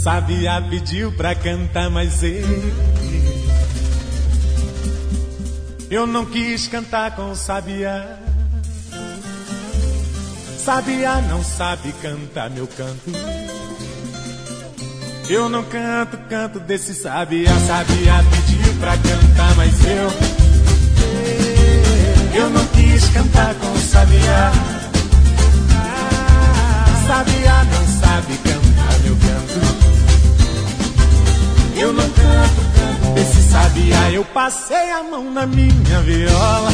Sabiá pediu pra cantar, mas eu não quis cantar com o Sabiá. Sabiá não sabe cantar meu canto. Eu não canto, canto desse Sabiá. Sabiá pediu pra cantar, mas eu não quis cantar com o Sabiá. Sabiá não sabe cantar meu canto. Eu não canto, canto desse Sabiá. Eu passei a mão na minha viola,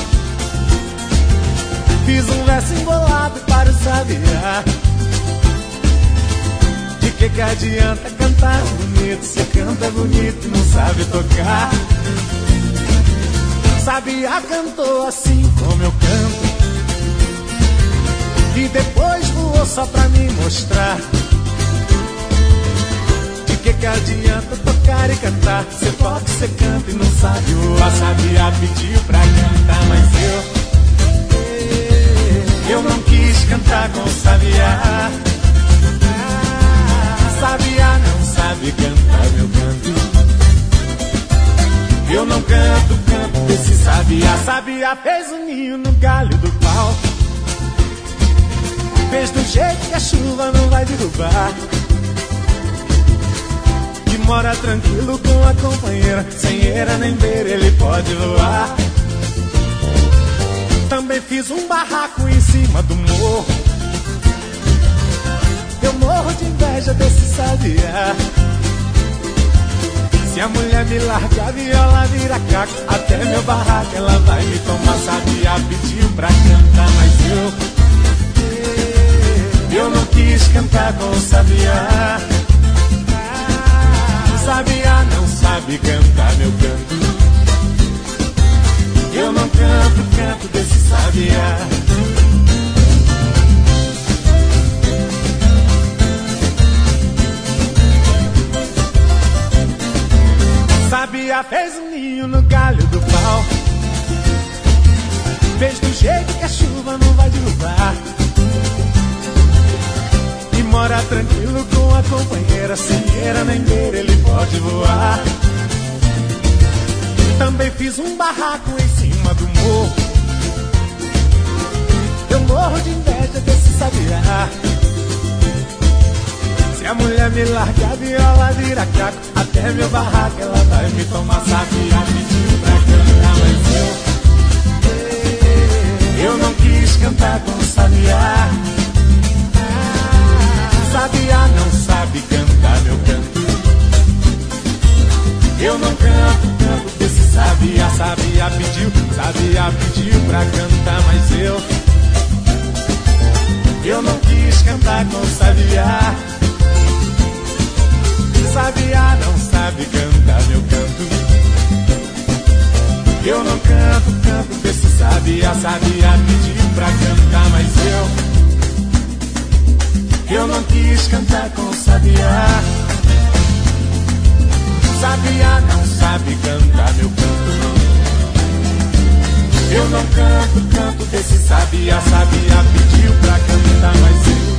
fiz um verso embolado para o Sabiá. De que adianta cantar bonito? Você canta bonito e não sabe tocar. Sabiá cantou assim como eu canto, e depois voou só pra me mostrar. De que adianta tocar e cantar? Você toca, você canta e não sabe voar. Sabiá pediu pra cantar, mas eu não quis cantar com o Sabiá. Sabiá não sabe cantar meu canto. Eu não canto, canto desse Sabiá. Sabiá fez um ninho no galho do pau, fez do jeito que a chuva não vai derrubar. E mora tranquilo com a companheira, sem eira nem beira ele pode voar. Também fiz um barraco em cima do morro, eu morro de inveja desse Sabiá. Se a mulher me largar, a viola vira caco, até meu barraco ela vai me tomar. Sabiá pediu pra cantar, mas eu não quis cantar com o Sabiá. Sabiá não sabe cantar meu canto. Eu não canto, canto desse Sabiá. Sabiá fez um ninho no galho do pau, fez do jeito que a chuva não vai derrubar. E mora tranquilo com a companheira, sem eira nem beira ele pode voar. Também fiz um barraco em cima do morro, eu morro de inveja desse Sabiá. Se a mulher me largar, a viola vira caco, até meu barraco ela vai me tomar. Sabiá pediu pra cantar, mas eu não quis cantar com o Sabiá. Sabiá não sabe cantar meu canto. Eu não canto, canto desse Sabiá. Sabiá pediu pra cantar, mas eu não quis cantar com o Sabiá. Sabiá não sabe cantar meu canto. Eu não canto, canto desse Sabiá. Sabiá pediu pra cantar, mas eu não quis cantar com o Sabiá. Sabiá não sabe cantar meu canto. Eu não canto, canto desse Sabiá. Sabiá pediu pra cantar, mas